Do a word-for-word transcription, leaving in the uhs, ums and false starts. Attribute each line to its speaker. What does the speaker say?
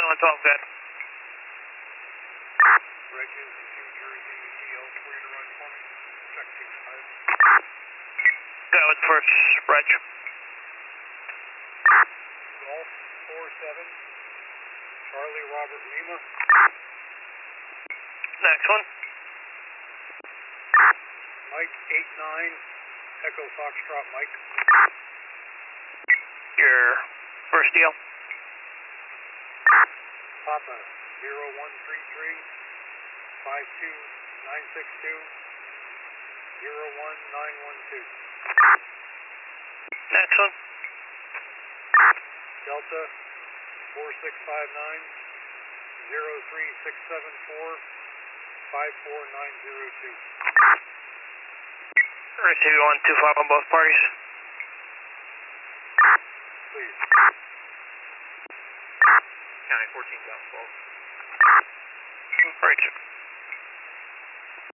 Speaker 1: twenty-one twelve, good.
Speaker 2: Bridges, New Jersey, E L three to run for me. Check two five.
Speaker 1: That was first, Reg.
Speaker 2: Golf four seven. Charlie Robert Lima.
Speaker 1: Next one.
Speaker 2: Mike eight nine. Echo Foxtrot Mike.
Speaker 1: Your first deal.
Speaker 2: Papa zero one three three. five two nine six two. zero one nine one two.
Speaker 1: Next one.
Speaker 2: Delta four six five nine. zero three six seven four. five four nine zero two.
Speaker 1: Receive one two five on both parties.
Speaker 2: Please.
Speaker 3: County fourteen twelve.
Speaker 1: Right.